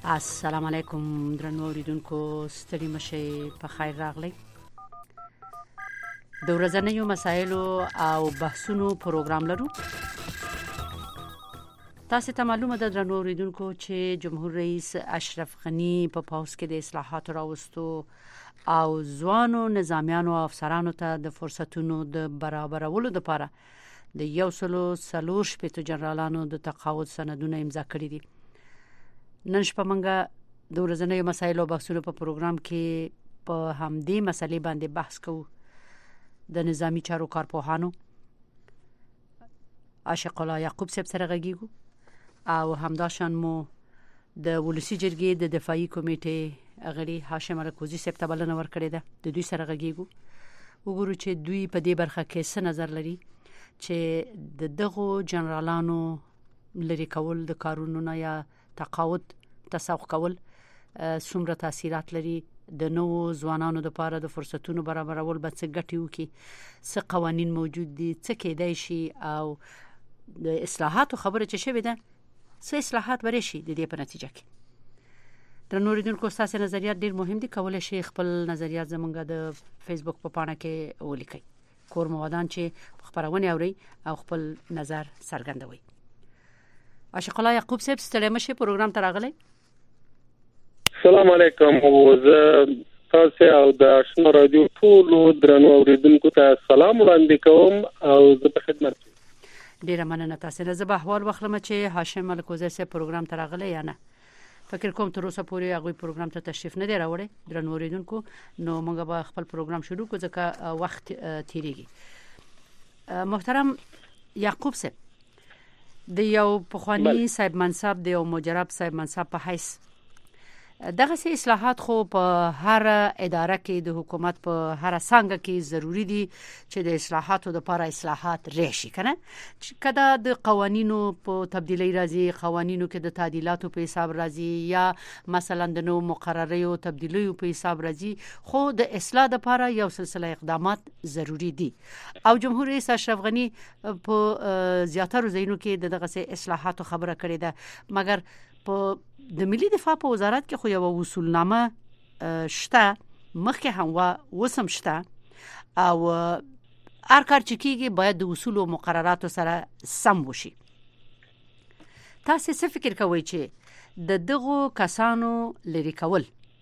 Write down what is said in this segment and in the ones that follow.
السلام علیکم درنو اوریدونکو، ستړي مشئ، په خیر راغلی. د ورځنیو مسایلو او بحثونو پروګرام لرو. تاسو ته معلومه ده درنو اوریدونکو چې جمهور رئیس اشرف غنی په پاوس کې د اصلاحاتو راوستو او ځوانو نظامیانو او افسرانو ته د فرصتونو د برابرولو لپاره د 140 جنرالانو د تقاعد سندونه امضا کړي دي. نن شپه موږ د ورځنیو مسایلو او بحثونو په پروګرام کې په همدې مسلې باندې بحث کوو. د نظامی چارو کارپوهانو عاشق الله یعقوب صاحب سره غږیږو او همداشان مو د ولسی جرګې د دفاعي کمیټې غړي هاشم الکوزی صاحب ته بلنه ورکړې ده. د دوی سره غږیږو، وګورو چې دوی په دې برخه کې څه نظر لري چې د دغو جنرالانو لري کول د کارونو نه یا تقاعد تسوق کول څومره تاثیرات لري، د نوو ځوانانو لپاره د فرصتونو برابرول به څه ګټې وکړي، څه قوانین موجود دي، څه کېدای شي، او د اصلاحاتو خبره چې شوې ده څه اصلاحات ورې شي د دې په نتیجه کې. د نوریدونکو ستاسو نظریات ډیر مهم دي. کولای شي خپل نظریات زمونږ د فیسبوک په پاڼه کې ولیکئ. کور موادان چې خبرونه اوري او خپل نظر څرګندوي. عاشق الله یعقوب صاحب ستړي مشه پروګرام ته راغلی. السلام علیکم. تاسو او د آشنا رادیو ټول درنو اوریدونکو ته سلام وړاندې کوم او زه په خدمت یم. ډیره مننه. تاسو نه زه به احوال واخلم چې هاشم الکوزی صاحب پروګرام ته راغلی یا نه. فکر کوم تر اوسه پورې هغه پروګرام ته تشریف نه دی راوړی. درنو اوریدونکو، نو موږ به خپل پروګرام شروع کوو ځکه وخت تیریږي. محترم یعقوب صاحب، د یو پخوانی صاحب منصب، د یو مجرب صاحب منصب په حیث دغه سي اصلاحات خو په هر اداره کې د حکومت په هر څنګه کې ضروری دي چې د اصلاحاتو لپاره اصلاحات راشي کنه. کله د قوانینو په تبدیلی راځي، قوانینو کې د تعدیلاتو په حساب راځي، یا مثلا د نو مقرریو تبدیلیو په حساب راځي، خو د اصلاح لپاره یو سلسله اقدامات ضروری دي. او جمهور رئیس اشرف غنی په زیاتره ځایونو کې دغه سي اصلاحاتو خبره کړې ده. مګر په د ملي دفاع په وزارت کې خو یو اصولنامه شته، مخکې هم وسم شته، او هر کار چې کیږي باید د اصول او مقرراتو سره سم وشي. تاسو څه فکر کوئ چې د دغو کسانو لري کول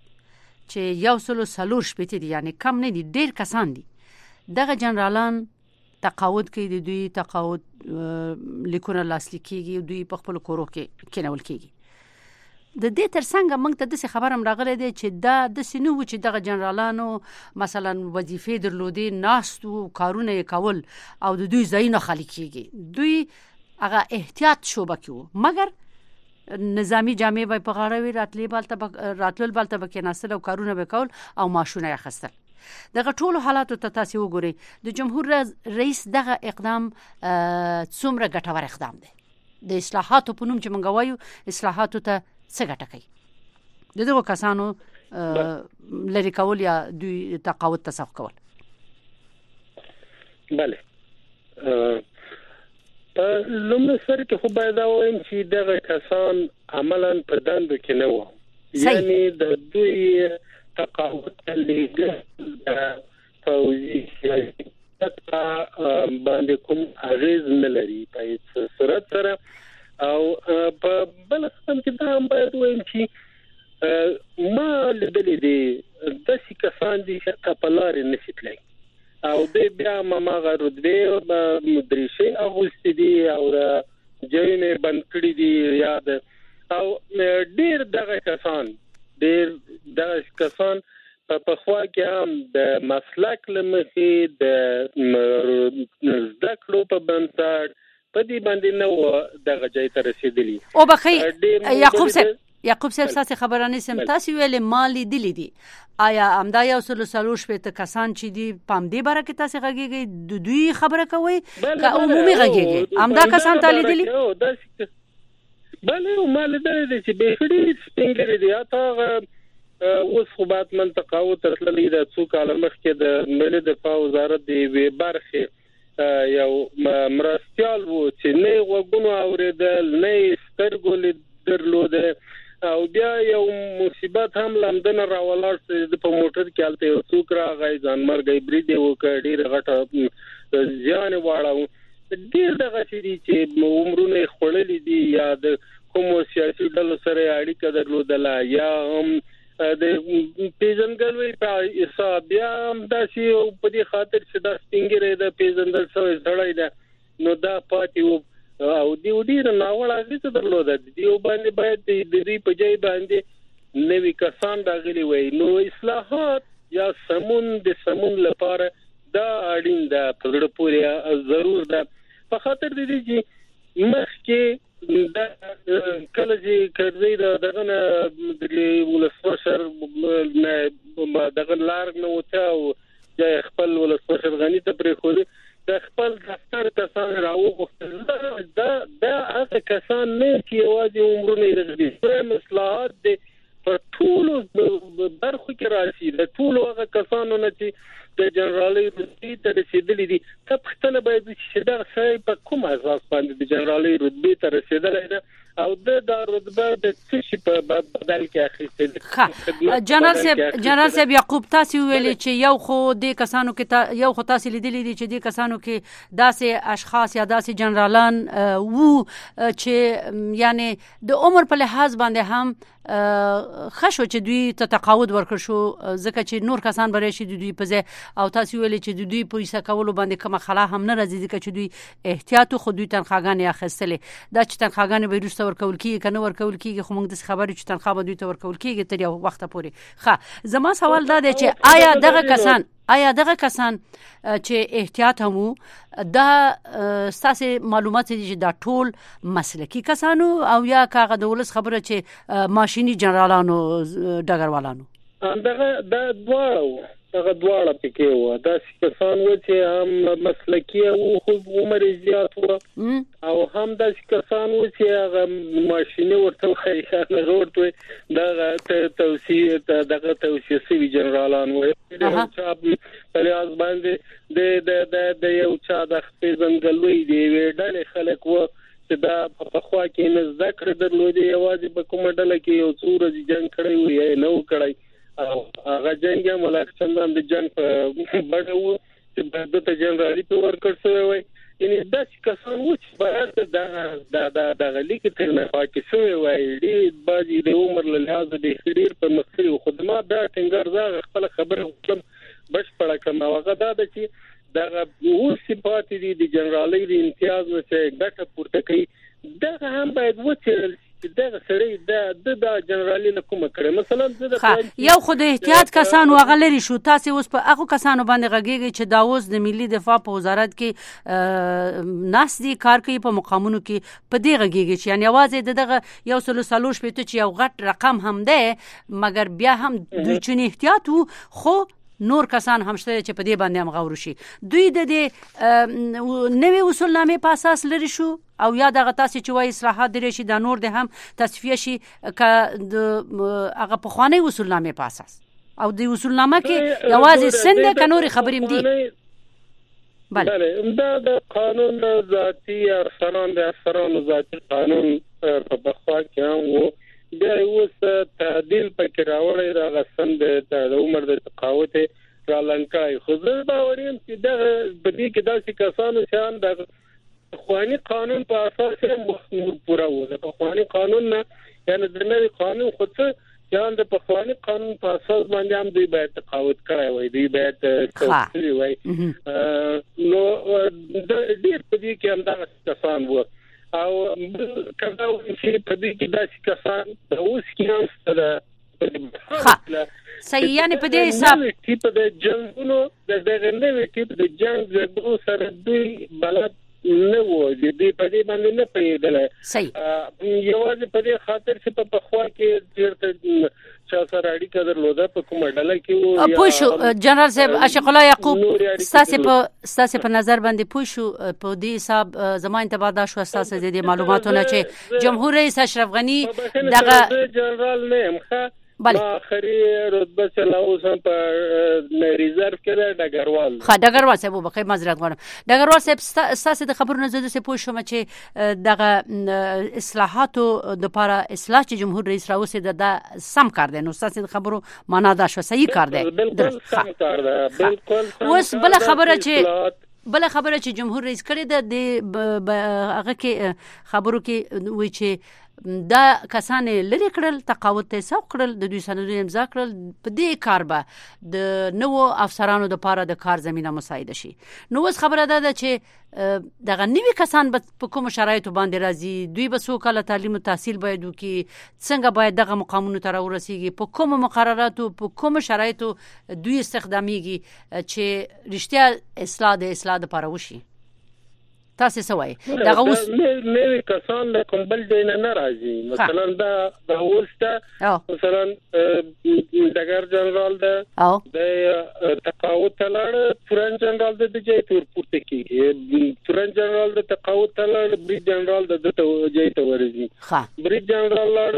چې 140 دي، یعنی کم نه دي، ډیر کسان دي، دغه جنرالان تقاعد کوي، د دوی تقاعد لیکونه لاسلیک کیږي، دوی په خپل کورو کې کېنول کیږي. د دې ترڅنګ موږ ته د خبرم راغله دي چې دا د سينو چې دغه جنرالانو مثلا وظیفې درلودي، ناستو کارونه کول او د دوی ځایونه خالی کیږي، دوی هغه احتیاط شوبه کوي. مګر نظامی جامع به په غاړه وی راتلل بالته به ناسل او کارونه به کول او ماشونه اخستل. دغه ټول حالاتو ته تاسو وګورئ. د جمهور رئیس دغه اقدام څومره ګټور اقدام دی. د اصلاحاتو په نوم چې موږ وایو اصلاحاتو ته څه ګټه کوي؟ دغه کسانو لری کول یا دوی تقاعد تسوق کول. بله، لومړی سره کې خو باید وایم چې دغه کسان عملاً په دندو کې نه وو، یعنی د دوی تقاعد لیږل د فوزي سیاسي باندې کوم اغیز نه لري په هیڅ صورت سره. او په بل قسم کې دا هم باید وایم چې ما لیدلې دي داسې کسان دي چې کپلارې نشي تللی او دوی بیا ماغه رتبې مدرسې اغوستې دي او ځایونه بند کړي دي یاد. او ډېر دغه کسان په خوا کې هم د مسلک لمخې د زده کړو په بنسټ په دې باندې نو دغه ځای ته رسیدلی. او بخی یعقوب صاحب تاسو خبرانه سم تاسو ویل مالی دلی دي، آیا امدا یو سلوش په کسان چې دي پام دې باره کې تاسو غږیږي د دوی خبره کوي که عمومي غږیږي امدا کسان تعالی دلی؟ بله مال دلی چې به خړي سپینګری دي. اته اوس خو بعد منطقه او ترللی د څو کال مخکې د ملي دفاع وزارت دی وی برخه یو مرستيال وو چې نه وګونو اوریدل نه سترګو درلوده او بیا یو مصیبت هم لندن راولاړ چې په موټر کې حالت یو څوک راغی ځانمرګ برید وکړ ډیر غټه ځان واړو ډیر دغه چې عمرونه خړلې دي یا د کوم سیاسي ډلو سره اړیکه درلودله یا هم د پیژنګلوي په حساب یا هم داسې په دې خاطر چې د سپینګره د پیژندل شوی ځړای ده نو دا پاتې او دی ډیر ناوړه اغیزه درلوده دی باندې باید د دې په ځای باندې نوې کسان راغلي وي نو اصلاحات یا سمون لپاره دا اړین ده په ډېر پورې ضرور ده په خاطر دې چې مخکې دا کله چې کړی دغه ولسمشر نه دغه لار نه وته او خپل ولسمشر غنی ته پرې خو د خپل دفتر کسان راوغوښتل دا هغه کسان نه چې یوازې عمرونه لري د اصلاحات په ټولو برخو کې راشي د ټولو هغه کسانو نه چې د جنرالي رتبې ته رسیدلي دي تاسو باید چې دا څه په کوم اساس باندې د جنرالي رتبې ته رسیدلای ده او د رتبه د څه په بدل کې اخیستل جنرال صاحب یعقوب تاسو ویلي چې یو خو د کسانو کې یو خو تاسو لیدلي دي چې د کسانو کې داسې اشخاص یا داسې جنرالان وو چې یعنی د عمر په لحاظ باندې هم خشو چې دوی ته تقاعد ورکړ شو ځکه چې نور کسان بري شي دوی په ځای او تاسو ویلي چې دوی پیسې کولو باندې کوم خلا هم نه راځي ځکه چې دوی احتیاط خو دوی تنخواګانې اخیستلې دا چې تنخواګانې به وروسته ورکول کیږي کنه ورکول کیږي خو موږ د خبرې چې تنخواه به دوی ته ورکول کیږي تر یو وخت پورې ښه زما سوال دا دی چې آیا دغه کسان چې احتیاط همو دا ستاسو معلومات دي چې دا ټول مسلکی کسانو او یا کاغه د ولس خبره چې ماشيني جنرالانو ډګروالانو دغه دواړه پکې و دا کسان و چې هم مسلکی او خو عمر زیات و او هم د کسان و چې هغه ماشيني ورته خیانه ورته دغه توسيسي جنرالان و چې په لحاظ باندې د یو چا د پیژنګلوي دی ویډل خلک و چې دا په خوا کې نه ذکر درلودي یوازې په کومه ډله کې یو څور جنگ کړی وي نو کړی او هغه جنگ ملک چندان د جنگ په بڑو چې د جنرالي په ورکړ شوی وي یعنی دا کسان و چې باید د غلیک تر نه پاتې شوی وي د باجی د عمر له لحاظ د خیر په مخري خدمات دا ټینګر زغ خپل خبره وکم بشپړه کما هغه دا چې دا صفات دي د جنرالي د امتیاز څخه ګټه پورته کوي دا هم باید وڅېړل دغه سړی د جنرالي له کومه کړي مثلا یو خود احتیاط کسان وغلري شو تاسو اوس په هغه کسانو باندې غږیږي چې دا اوس د ملي دفاع په وزارت کې ناس دي کار کوي په مقامونو کې په دې غږیږي چې یعنی आवाज دغه یو سلو سلوش پېته چې یو غټ رقم هم ده مګر بیا هم دوی چې احتیاط خو نور کسان هم شته چې په دې باندې هم غوړ شي دوی د دې نوې اصولنامې په اساس لري شو او یا دغه تاسو چې وایي اصلاحات درې شي د نور د هم تصفیه شي ک د هغه په خواني اصولنامې په اساس او د اصولنامه کې یوازې سند ک نور خبرې دي بله دا د قانون ذاتی افسران ذاتی قانون په بخوا کې هم بیا اوس تعدیل پکې راوړی دا غسند د عمر د تقاوت را لنکای خو زه باوریم چې دا په دې کې داسې کسانو چې د خواني قانون په اساس پورا و د خواني قانون نه یعنی د نوي قانون خو څه یان د خواني قانون په اساس باندې هم دوی باید تقاوت کړی وي دوی باید توسلی وي نو د دې په دې کې هم دا کسان وو او کله چې په دې کې داسې کسان د اوس کې هم ستاسو صحیح یعنی په دې حساب ټیپ د جنگونو د غنډې ټیپ د جنگ د سره دوی بلد نه و دې په دې باندې نه پیدل صحیح یوازې په دې خاطر چې په خوا کې چیرته چا سره اړیکه درلوده په کومه ډله کې و یا پوښ جنرال صاحب اشق الله یعقوب ستاسو په نظر باندې پوښ په دې حساب زموږ انتباه دا شو ستاسو د معلوماتونه چې جمهور رئیس اشرف غنی دغه جنرال نه بله اخري رتبه چلاوسم په ریزرو کې د ډګروال ها ډګروال صاحب وبخښئ معذرت غواړم ډګروال صاحب ستاسو د خبرونو زده سه پوه شوم چې دغه اصلاحاتو د لپاره اصلاح چې جمهور رئیس راوسه د سم کار دی نو ستاسو د خبرو معنا دا شو صحیح کار دی بالکل سم کار دی بالکل اوس بل خبره چې جمهور رئیس کړی د هغه کې خبرو کې وی چې دا کسان لري کړل تقاعد ته سوق کړل د دوی سندونه امضا کړل په دې کار به د نوو افسرانو د لپاره د کار زمينه مساعده شي نو اوس خبره ده چې دغه نوي کسان په کوم شرایطو باندې راځي دوی به څو کال تعلیم او تحصیل باید وکړي څنګه باید دغه مقامونو ته راورسیږي په کوم مقرراتو په کوم شرایطو دوی استخداميږي چې رښتیا اصلاح لپاره وشي تاسو سوای دغه اوس نوې کسان له کومبل دین نه راځي مثلا دا ورسته مثلا دګر جنرال ده د تقاعد تلړ فرن جنرال د جې تور پورته کیږي فرن جنرال د تقاعد تلړ بری جنرال د جې ته ورځي بری جنرال لړ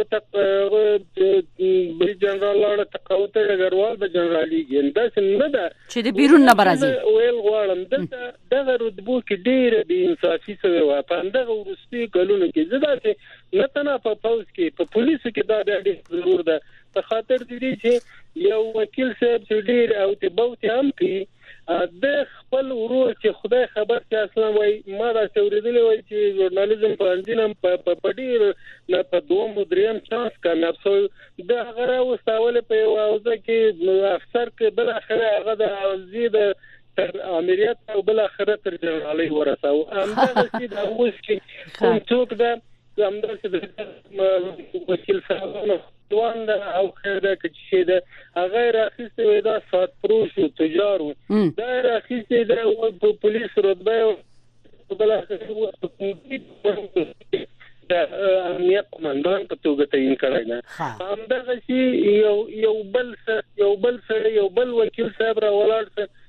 تقاعد دګروال د جنرالي ګنده څنګه ده چې د بیرون نه برازي ویل غواړم دغه رتبو کې ډېر انصافي سوی و پاندغه ورستي کلونه کې زدا چې نتنه په پوز کې په پولیسو کې دا ډېر ضرور ده په خاطر دې چې یو وکیل صاحب چې ډېر او ته بوت هم کې د خپل ورور چې خدای خبر چې اصلا وای ما دا څوریدلې وای چې ژورنالیزم په انځینم په ډېر نه په دوم دریم چانس کامیاب شو د هغه واستول په اوځه کې افسر کې بل اخر هغه د زید امریت او بل اخر تر جنرالي ورساو همدا چې دا اوس کې کوم څوک دا همدا چې وکیل صاحب دوان او خیره کې دا غیر اخیسته وي دا سات پروش تجارو دا اخیسته دا پولیس رتبه بل اخر دا امنیت قومندان په توګه تعین کړی نه همدا چې یو بل وکیل صاحب را ولاړ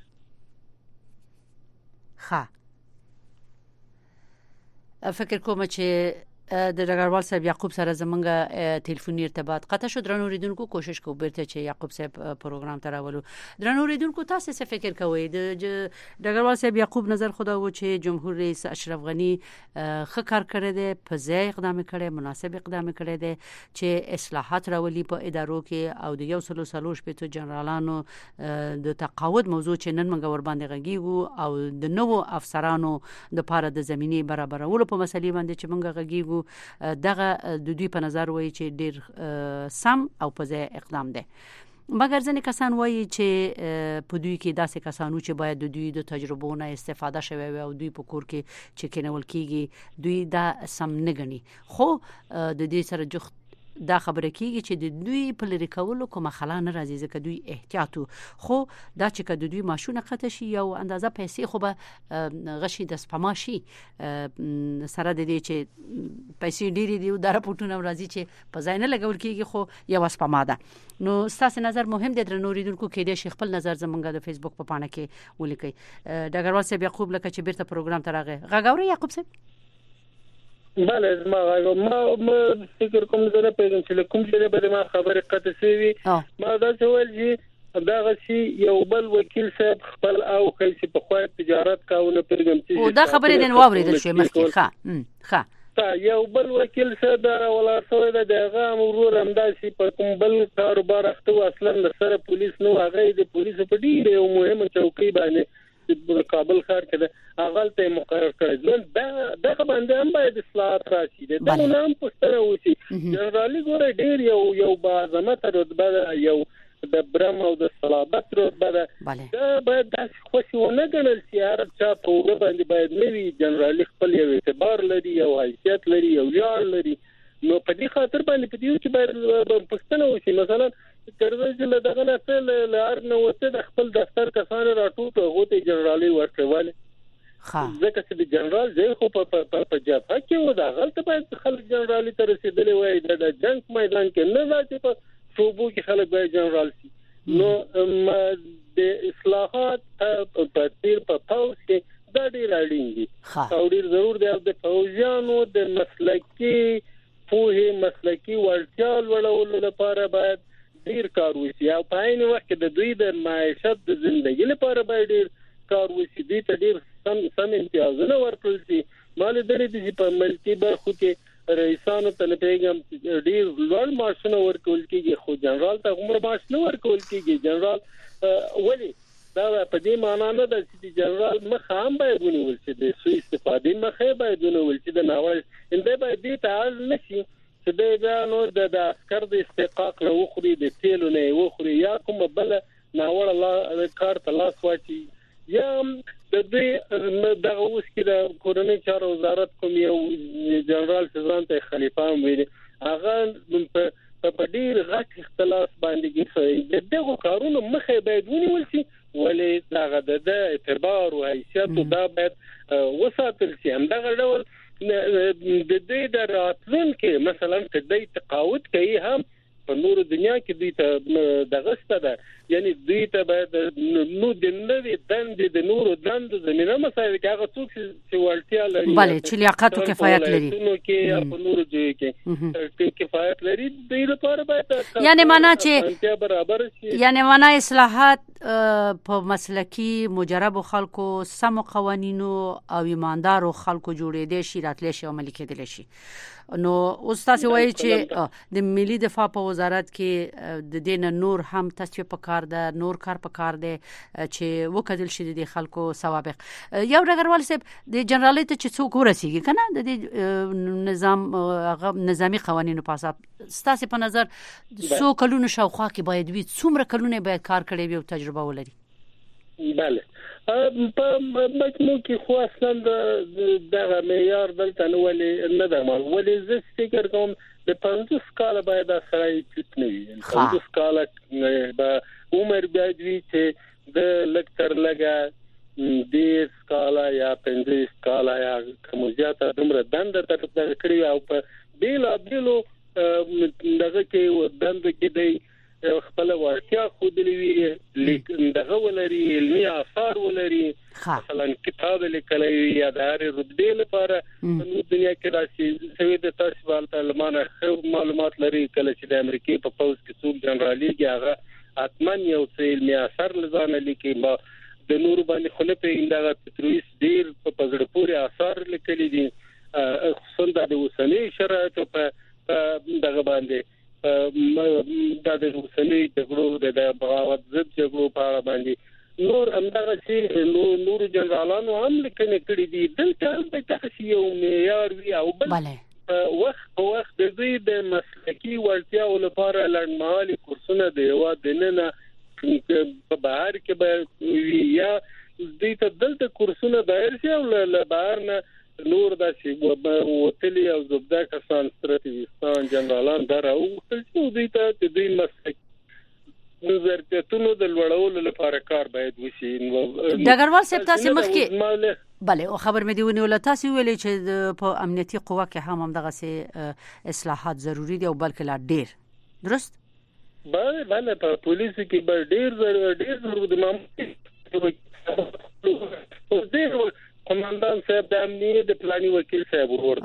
فکر کوم چې د ډګروال صاحب یعقوب سره زمونږ ټلیفوني ارتباط قطع شو درنو ریدونکو کوشش کوو بیرته چې یعقوب صاحب پروګرام ته راولو درنو ریدونکو تاسو څه فکر کوئ د ډګروال صاحب یعقوب نظر خدا و چې جمهور رئیس اشرف غنی ښه کار کړی دی په ځای اقدام کړی مناسب اقدام کړی دی چې اصلاحات راولي په ادارو کې او د 130 جنرالانو د تقاعد موضوع چې نن موږ ور باندې غږیږو او د نوو افسرانو د لپاره د زميني برابرولو په مسلې باندې چې موږ غږیږو دغه د دوی په نظر وایي چې ډیر سم او په ځای اقدام دی مګر ځنې کسان وایي چې په دوی کې داسې کسانو چې باید د دوی د تجربو نه استفاده شوي او دوی په کور کې چې کېنول کیږي دوی دا سم نه ګڼي خو د دې سره جخت دا خبره کیږي چې د دوی په لری کولو کومه خلا نه راځي ځکه دوی احتیاطو خو دا چې کله دوی ماشونه قطع شي یو اندازه پیسې خو به غشي د سپما شي سره د دې چې پیسې ډېری دی د راپورټونو راځي چې په ځای نه لګول کیږي خو یو سپما ده نو ستاسو نظر مهم دی درنو ریدونکو کې د خپل نظر زمونږ د فیسبوک په پاڼه کې ولیکئ ډګروال صاحب یعقوب لکه چې بیرته پروګرام ته راغی غاګوري یعقوب صاحب بله ما فکر کوم زه په دې چې کوم څه به ما خبره قطع شي ما دا څول چې دا غشي یو بل وکیل صاحب خپل او خلک په خو تجارت کاونه پرګم چې او دا خبره دین واوریدل شي مخکې ښه یو بل وکیل صاحب ولا سوې دغه مرور همداسي په کوم بل کاروبار اخته اصلا سره پولیس نو هغه د پولیس په ډیره مهمه چوکۍ باندې د کابل ښار کې هغه ته مقرر کړی دا باندې هم باید اصلاحات راشي دا نام پوښتنه وشي جنرالي ګوره ډیر یو باعظمت رتبه یو د برم او د صلابت رتبه دا باید داسې خوشونه ګڼل شي هر چا په وګ باندې باید نوی جنرالي خپل یو اعتبار لري یو حیثیت لري یو ویاړ لري نو په دې خاطر باندې په دې چې باید پوښتنه وشي مثلا ترڅو چې دغه نه لار نه وته د خپل دفتر کسان راټول هغه ته جنرالي ورکواله ځکه چې د جنرال ځای خو په جبهه کې و دا غلطه باید خلک جنرالي ته رسیدلې وای د جنگ میدان کې نه راځي په صوبو کې خلک باید جنرال شي نو د اصلاحات په تیر په پاوس کې دا ډیر اړین دي او ډیر ضرور دی د فوجانو د مسلکي وړتیا لوړولو لپاره باید ډیر کار وشي او په عین وخت کې د دوی د معیشت د ژوندۍ لپاره باید ډیر کار وشي دوی ته ډیر سم امتیازونه ورکړل شي مال درې دي په ملکي برخو کې رئیسانو ته پیغام ډیر لوړ معاشونه ورکول کیږي خو جنرال ته عمر معاش نه ورکول کیږي جنرال ولی دا په دې معنی نه ده چې جنرال مخه هم باید ونیول شي د سوء استفادې مخه باید ونیول شي د ناول انده باید دې تعال نشي چې دا نو د عسكر د استحقاق له وخوري د تیلو نه وخوري یا کوم بل ناول الله کار ته لاس واچي یا د دې دغه اوس کې د کورنۍ چارو وزارت کوم یو جنرال ځان ته خلیفہ ویل هغه په ډیر غټ اختلاف باندې کې دغه کارونه مخه باید ونیول شي ولې دغه د اعتبار او حیثیت دا باید وساتل شي همدغه ډول د دې د راتلونکو مثلا کدی تقاعد کوي هم په نور دنیا کې دوی ته دغه ستده یعنی دوی ته باید نو د نوې دند د نورو دند زمينه مسایل کې هغه څوک چې ورتیا لري بله چې لیاقت او کفایت لري نو کې په نورو ځای کې کفایت لري دوی لپاره باید یعنی معنا چې برابر شي یعنی معنا اصلاحات په مسلکی مجرب خلکو سم قوانینو او ایماندارو خلکو جوړېدل شي راتللی شي عملي کېدل شي نو اوس تاسو وایي چې د ملي دفاع په وزارت کې د دین نور هم تصفیه پکار ده نور کار پکار ده چې وکړل شي د خلکو سوابق یو ډګروال صاحب د جنرالۍ ته چې څوک ورسیږي کنه د نظام هغه نظامی قوانینو په اساس ستاسو په نظر څو کلونو شاوخوا کې باید وي څومره کلونه باید کار کړی وي او تجربه ولري بله په مجموع کې خو اصلا دغه معیار دلته نو ولې نه ده مال ولې زه فکر کوم د 50 کال باید سره چې نه وي 50 کال به عمر باید وي چې د لکتر لګا د سکالا یا 50 کال یا کوم زیاته دومره دند تر کړی او په بیلو دغه کې دند کې دی خپل ورتیا خودلی وی لیکن دغه ولري علمي آثار ولري مثلا کتاب لیکلی یا د هر رتبه لپاره په دنیا کې راشي سوي د تاسو والته معلومات لري کله چې د امریکای په پوز کې څوک جنرالي هغه اتمن یو څه علمي آثار لزانه لیکي ما د نور باندې خله په اندغه پترویس ډیر په پزړه پورې آثار لیکلي دي خصوصا د اوسنۍ شرایطو په دغه باندې د اوسنۍ جګړو د بغاوت ضد جګړو په اړه باندې نور همدغه چې نور جنرالانو هم لیکنې کړې دي دلته به تاسو یو معیار وی او بل وخت د دوی د مسلکي ورتیا لپاره لړمالي کورسونه دی او د نن په بهر کې به یا دوی ته دلته کورسونه دایر شي او له بهر نه نور د چې وتلی او زبده کسان ستراتیژیستان جنرالان دراو چې دوی ته د دوی مسلک نظریاتونو د لوړولو لپاره کار باید وشي ډګروال صاحب تاسو مخکې بله او خبر مې دی ونیول تاسو ویلې چې په امنیتي قوه کې هم دغه سه اصلاحات ضروری دي او بلکې لا ډیر درست بله په پولیس کې به ډیر ضروري دي قومندان صاحب د امنیت د پلاني وکیل صاحب ورور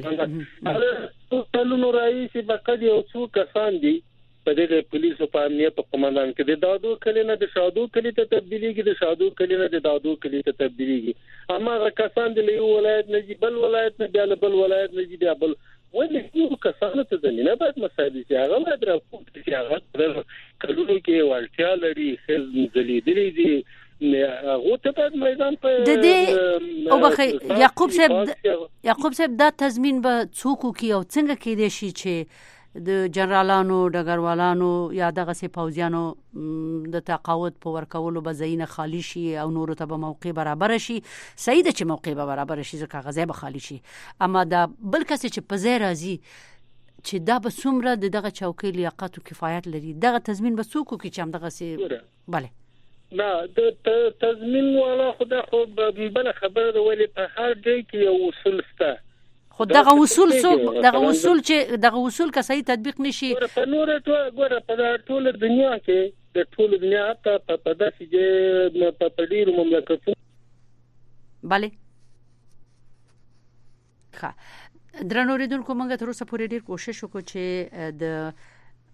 بله ټولنو رئیس فقط یو څو کسان دي په دې پولیسو په امنیت په قومندان کې د دادو کلینه د شادو کلی ته تبدیلیږي د شادو کلینه د دادو کلی ته تبدیلیږي اما کسان د یو ولایت نه بل ولایت نه بل ولایت نه بیا بل ولې یو کسان ته زمينه باید مساعد شي هغه باید راپورټ شي هغه کلونو کې ورتیا لري خزم زلیدلې دي هغه ته په میدان په د دې او بخې یعقوب صاحب دا تضمین به څوک کی او څنګه کې دي شي چې د جنرالانو ډګروالانو یا دغه سي پوځیانو د تقاعد په ورکولو به زینه خالی شي او نور ته به موقع برابر شي صحیح ده چې موقع به برابر شي ځکه غزا به خالی شي اما دا بل کس چې په ځای راځي چې دا به څومره دغه چوکۍ لیاقت او کفایت لري دغه تضمین به څوک کی چې هم دغه سي bale نه د تضمین ولا خدای خو بل خبره ولې په هر ځای کې یو اصول شته خو دغه اصول چې دغه اصول که صحیح تطبیق نشي په نور ټول په ټول دنیا کې د ټول دنیا ته په داسې چې په ډیرو مملکتونو bale ښه درنو ریدونکو موږ تر اوسه پورې ډیر کوشش وکړو چې د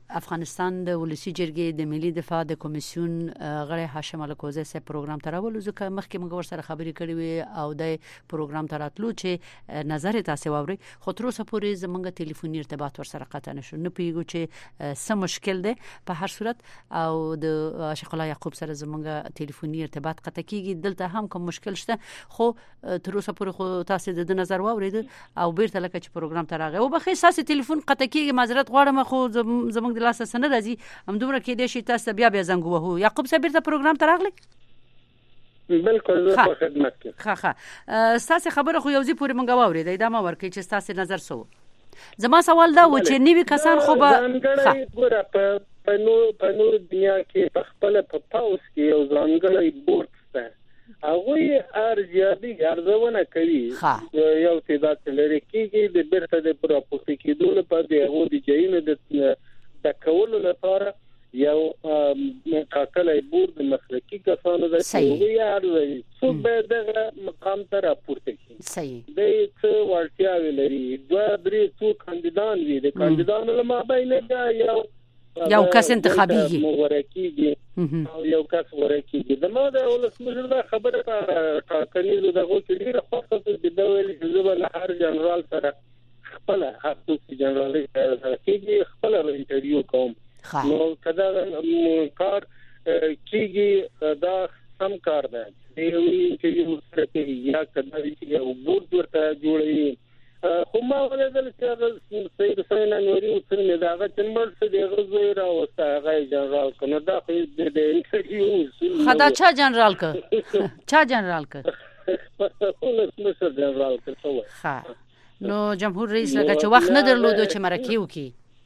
افغانستان د ولسی جرګې د ملي دفاع د کمیسیون غړي هاشم الکوزی سه پروګرام تراول ځکه مخکې موږ ورسره خبرې کړې وي او د پروګرام تراتلو چې نظر تاسو واوري خو تر اوسه پورې زمونږ ټلیفوني ارتباط ورسره قطع نشو نه پیګو چې سم مشکل ده په هر صورت او د شیخ الله یعقوب سره زمونږ ټلیفوني ارتباط قطع کیږي دلته هم کوم مشکل شته خو تر اوسه پورې خو تاسو د نظر واورید او بیرته لکه چې پروګرام تراغه او بخې تاسو ټلیفون قطع کیږي معذرت غواړم خو زمونږ د لاسه سن راځي هم دومره کې د شي تاسو بیا زنګ وهو یعقوب صاحب ته پروګرام تراغلی بالکل زه په خدمت کې ها تاسو خبره خو یوځي پوری منګه واورید دا ما ورکې چې تاسو نظر سو زما سوال دا و چې نیوی کسان خو به ګوره په نور دنیا کې په خپل په پاوس کې یو ځانګړی بورډ شته هغه ارزیابي ارزونه کوي یو تعداد لري کېږي د بیرته د پروپوزي کېدو لپاره د هغو د جایونو د کولو لپاره یو ټاکلې بورډ د مسلکي کسانو د څو څو به د مقام ته راپورته کړي صحیح د څو ورتیاوي لري دوه درې څو کاندیدان دي د کاندیدانو لمابین یو کس انتخابي ورکیږي او یو کس ورکیږي د ما د ولسمشر دا خبره ټاکنې دغه کې ډیره خاصه د دویل جزبه له هر جنرال سره خپل هڅه جنرال کېږي خپل انټرویو کوم نو کدا کار کېږي دا سم کار دی چې یو سره کې یا کدا چې یو بورډ ورته جوړوي خو ما ولدل چې سید حسین انوري او څنګه داغه چمبر څه دی غوړ او هغه جنرال کنه دا خو د انټرویو خدا چا جنرال ک چا جنرال ک ولسمشر جنرال ک ها نو جمهور رئیس لکه چې وخت نه درلودو چې مرکه وکي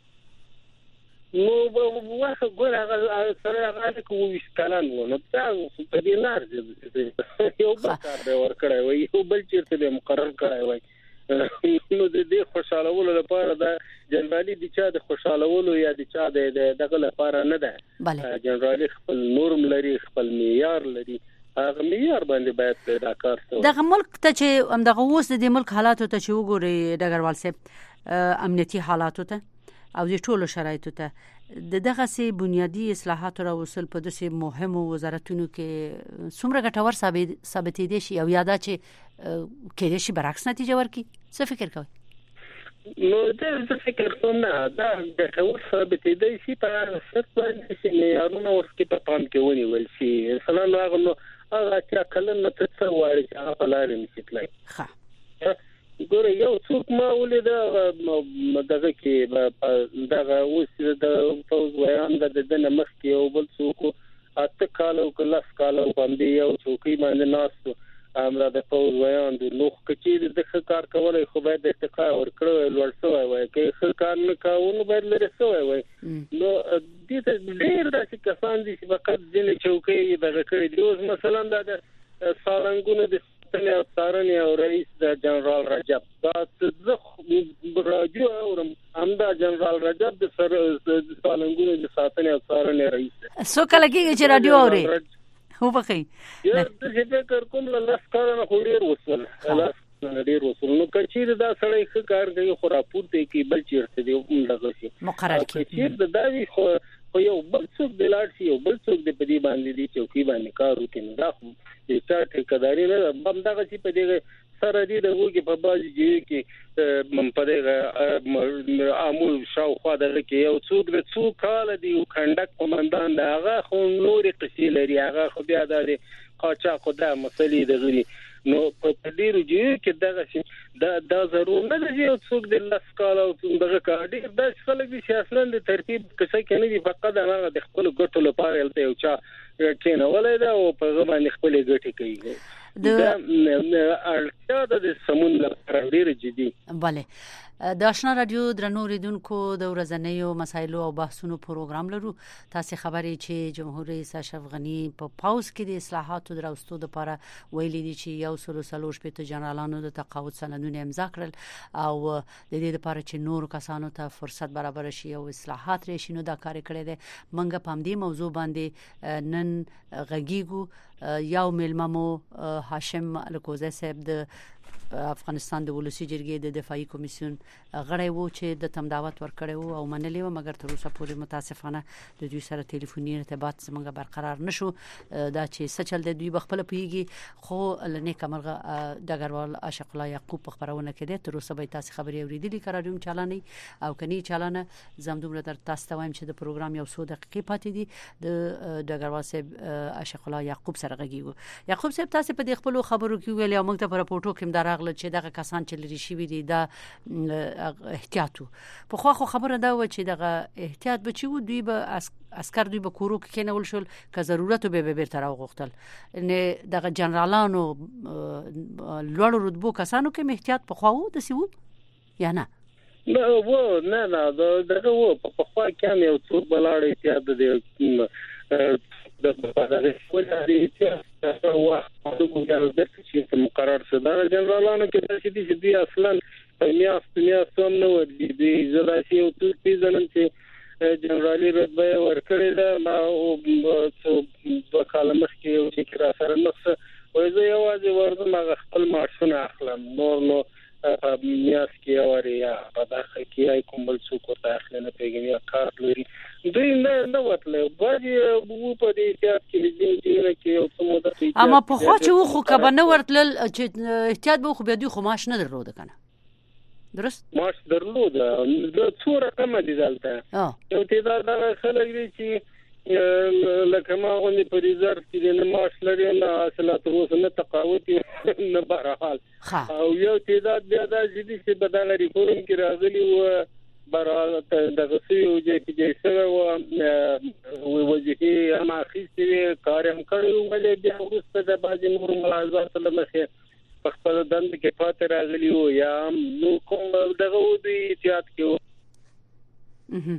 نو واخه ګور هغه سره هغه کوم وشکلان ونه تاسو په دې نار یو بکار به ور کړی وي یو بل چیرته مقرر کړی وي نو د دې خوشالولو لپاره دا جنرالي د چا د خوشالولو یا د چا د دغه لپاره نه ده جنرالي خپل نورم لري خپل معیار لري هغه معیار باندې باید پیدا کار شي دغه ملک ته چې هم دغه اوس د ملک حالاتو ته چې وګوري ډګروال صاحب امنیتي حالاتو ته او د ټولو شرایطو ته دغه سي بنیادی اصلاحات را وصل په دسه مهمو وزارتونو کې څومره ګټور ثابت دي شي او یاده چې کېدې شي برعکس نتیجه ورکړي څه فکر کوئ نو دا فکر کوم نه دا ګټور ثابت دي شي په شرط باندې چې معیارونه ورته په پام کې ونیول شي مثلا هغه چې کله نه څه وایي چې هغه لارې نشي تلای ښه ګوره یو څوک ما ولید دغه کې دغه اوس د فوز ویان د دنه مخ کې یو بل څوک اته کال او کلاس کال باندې یو څوکي باندې ناس امر د فوز ویان د لوخ کچې د کار کولای خو باید د اتقا ورکړو ورسوي وای کې ښه کار نه کاونه باید لري سوي وای نو دې ته ډېر داسې کسان دي چې فقط ځینې چوکۍ دغه کړي دي اوس مثلا د سارنګونو د څارنې او رئیس د جنرال رجب دا زه راجو اورم همدا جنرال رجب د سارنګونو د ساتنې او څارنې رئیس سو کله کې چې رادیو اوري هو بخې یا د فکر کوم لاس کارونه خو ډیر وصول ډیر وصول نو کچیر دا سړی ښه کار کوي خو راپورته کوي بل چیرته دی دغه شي مقرر کړي چې دا وی خو یو بل څوک د لاړ شي یو بل څوک د پدی باندې دی چوکي باندې کار وکړي دا خو د چاټ کداري نه بم دغه چې په دې سره دی دغه کې په بازي کې په دې عامل شاوخوا دغه کې یو څوک د څو کال دی او کنډک قومندان دغه خو نوري قصې لري هغه خو بیا د قاچا خدا مسلې دغري نو په دې رجوع کې دغه دا ضرور نه دی چې څوک د لاس کال او دغه کاډي د خلک د سیاست د ترتیب کڅه کې نه دی فقط هغه د خپل ګټو لپاره یلته یو چا کینه ولای دا او په باندې خپل ګټي کوي د اړتیا د سمون لپاره ډیر جدي bale د آشنا رادیو درنو ریدونکو د ورځنیو مسایلو او بحثونو پروګرام لرو تاسو خبرې چې جمهور رئیس اشرف غنی په پاوز کې د اصلاحاتو دراوستو لپاره ویلي دي چې یو سلو سلوش په جنرالانو د تقاعد سندونه امضا کړل او د دې لپاره چې نور کسانو ته فرصت برابر شي او اصلاحات راشي نو دا کار کړی دی منګه پام دې موضوع باندې نن غږیګو یو ملممو هاشم الکوزی صاحب د افغانستان د ولسی جرګې د دفاعي کمیسیون غړی وو چې د تم دعوت ورکړی وو او منلې و، مګر تر اوسه پورې متاسفانه د دوی سره ټلیفوني ارتباط زموږ برقرار نشو. دا چې سچل د دوی بخپل پیږي، خو لنی کمرغه ډګروال عاشق الله یعقوب په خبرونه کې ده. تر اوسه به تاسو خبري اوریدلې کراروم چالانه او کني چالانه زموږ در تاسو ته وایم چې د پروګرام یو څو دقیقې پاتې دي. د ډګروال صاحب عاشق الله یعقوب سره غږیږو. یعقوب صاحب تاسو په دې خپل خبرو کې ویل او موږ ته په راپورټو کې مدارغ چې دغه کسان چې لري شي وي دا احتیاطو په خو خبره دا و چې دغه احتیاط به چې دوی به عسكر دوی به کورو کې کېنول شول که ضرورت به بیرته راوغختل نه دغه جنرالانو لوړ رتبو کسانو کې احتیاط په خو د سیو یا نه نه دغه و په خو کې یو څو بلاړ احتیاط دی د ولادي او د مجرد چې مقرر شوه د جنرالانو کې چې دي اصلا میاست هم نه ودی دي زړه او څو پیژنم چې جنرالي رتبه ورکړې ده او د کالمخ کې یو چې را سره نقص وایي زه یوازې ورته خپل مارشونه اخلم نو میاس کې اوریا په داخل کې کوم بل څوک ورته اخلي نه پیګنی کار لري دوی نه وتله باندې وو په دې احتیاط کې چې یو څه موده اما په خو چې خو کبه نه ورتل چې احتیاط به خو به دوی خو ماش نه درلود کنه درست ماش درلود د څو رقم دي دلته یو تعداد خلک دي چې لکه ما غوندي په ریزرف کې نه ماش لري نه اصلات روس نه تقاوت نه بهرحال او یو تعداد بیا دا چې بدل ریفورم کې راغلي و برابر د غسیو چې سره و وجهي اما خيسي کارم کړو ولې بیا وروسته د باندې نور ملاحظات لمخه خپل دند کې پاتې راغلي و یا نو کوم دغه ودی احتیاط کې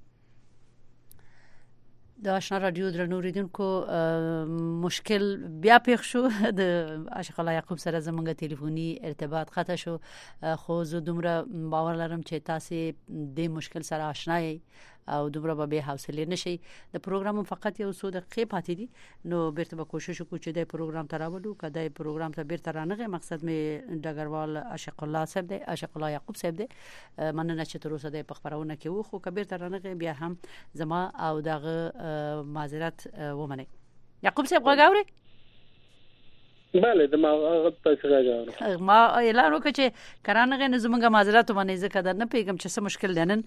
د آشنا رادیو درنوریدونکو مشکل بیا پیښ شو د عاشق الله یعقوب سره زمونږ ټلیفوني ارتباط قطع شو، خو زه دومره باور لرم چې تاسو د مشکل سره آشنا یې او دومره به حوصله نشي. د پروګرام فقط یو څو دقیقې پاتې دي نو بیرته به کوشش وکړو چې د پروګرام تراولو کله د پروګرام ته بیرته رانغه. مقصد مې ډګروال عاشق الله صاحب دی، عاشق الله یعقوب صاحب دی، مننه چې تر اوسه د خبرونه کې وو، خو کبیر تر رانغه بیا هم زما او دغه معذرت ومنه. یعقوب صاحب غواړي بله د ما تاسو راغلی ما اعلان وکړ چې کرانغه نه زمونږه معذرت ومنه ځکه دا نه پیګم چې څه مشکل دنن.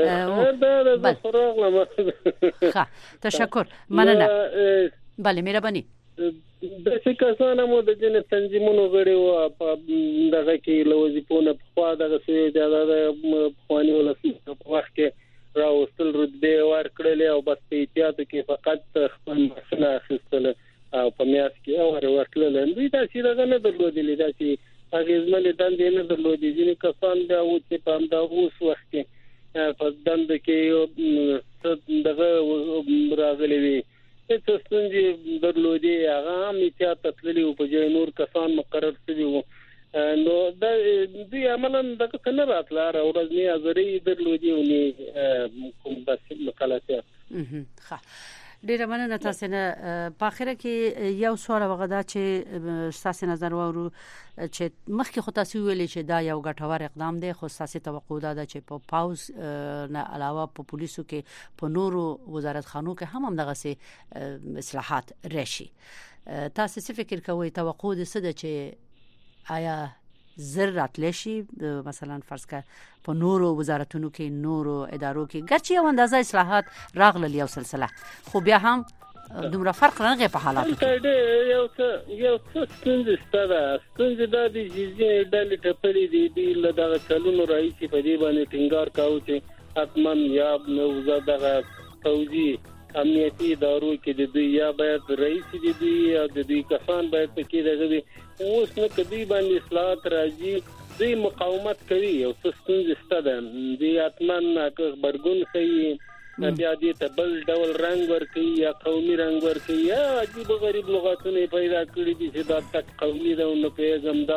ښه تشکر مننه. بله مهرباني. د څه کسانو مو د جن تنظیمونو غړي او دغه کې لوظیفونه په خوا دغه څه د خواني ولسمه په وخت کې راوستل رتبه ورکړل او بس په احتیاط کې فقط خپل مسله اخیستل او په میاس کې اور ورکړل. دوی دا چې دغه نه درلودلې دا چې هغه زموږ دندې نه درلودې ځینې کسان دا و چې په دا اوس وخت کې په دند کې دغه راغلي وي چې څنګه درلودې هغه هم احتیاط تللی او په ځای نور کسان مقرر شوي وو نو دا دوی عملاً دغه څنګه راتلار او ورځنی ازري درلودي ونی کوم بس مقالته. ښه ډیره مننه تاسو نه. په اخر کې یو سوال وغدا چې تاسو نظر وورو چې مخکې خو تاسو ویلي چې دا یو ګټور اقدام دی، خو تاسو توقع ده چې په پاوز نه علاوه په پولیسو کې په نورو وزارت خانو کې هم دغه سي اصلاحات راشي. تاسو څه فکر کوئ؟ توقع ده څه ده چې آیا زر راتلی شي مثلا فرض کړه په نورو وزارتونو کې نورو ادارو کې ګرچې یو اندازه اصلاحات راغلل یو سلسله خو بیا هم دومره فرق نه په حالاتو کې یو څه څنګه ستاسو د دې ډلې ټپلې دي له دغه کلونو راځي په دې باندې ټینګار کاوه چې حتمان یا نو دغه توزیع امنیتي ادارو کې د دوی یا باید رئیس دي دوی یا د دوی کسان باید پکې دغه اوس نو کدی باندې اصلاحات راځي دوی مقاومت کوي او څه ستاسو دي اتمن خبرګون کوي بیا دې ته بل ډول رنگ ورکي یا قومي رنگ ورکي یا عجیب غریب لغاتونه پیدا کړی دي چې دا تک قومي ده نو پیغام دا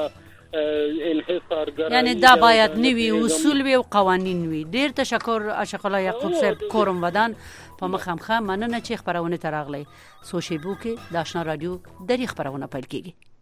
انحصارګرایي یعنی دا باید نوي اصول وي او قوانین وي. ډیر تشکر اشق الله یعقوب صاحب کورم ودان په مخامخه مننه چې خبرونه تراغلي سوشي بو کې د آشنا رادیو د خبرونه پیل کیږي.